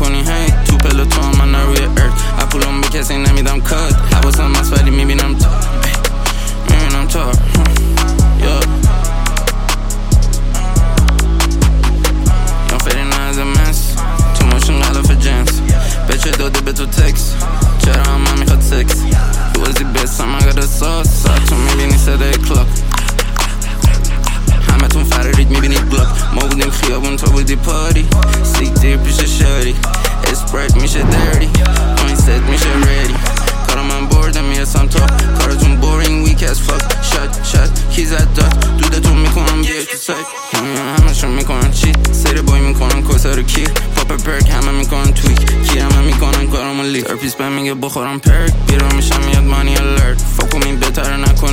میکنی هی تو پلوتون من روی ارد اپولم به کسی نمیدم کد حواسم هست ولی میبینم تا یا فری نازه مس تو ماشون غلاف جنس بچه داده به تو تکس چرا همه میخواد سکس دوازی بستم اگر ساس ساعتون میبینی صدای کلاک همه تون فرارید میبینید بلاک ما بودیم خیابون تو بودی پاری سیک دیر پیش شاری اسپرایت میشه دردی پوینت ست میشه ریدی کارا من بردم میرسم تا کارتون بورینگ ویک از فاک شات کی زد داد دودتون میکنم بیای تو سایت همه شون میکنن چیت سری بای میکنن کسا رو کیر پاپ پرک همه میکنن تویک کی همه میکنن کارامو لیک ترپیس بهم میگه بخورم پرک بیرون میشم میاد مانی الرت فاکو می بهتره نکن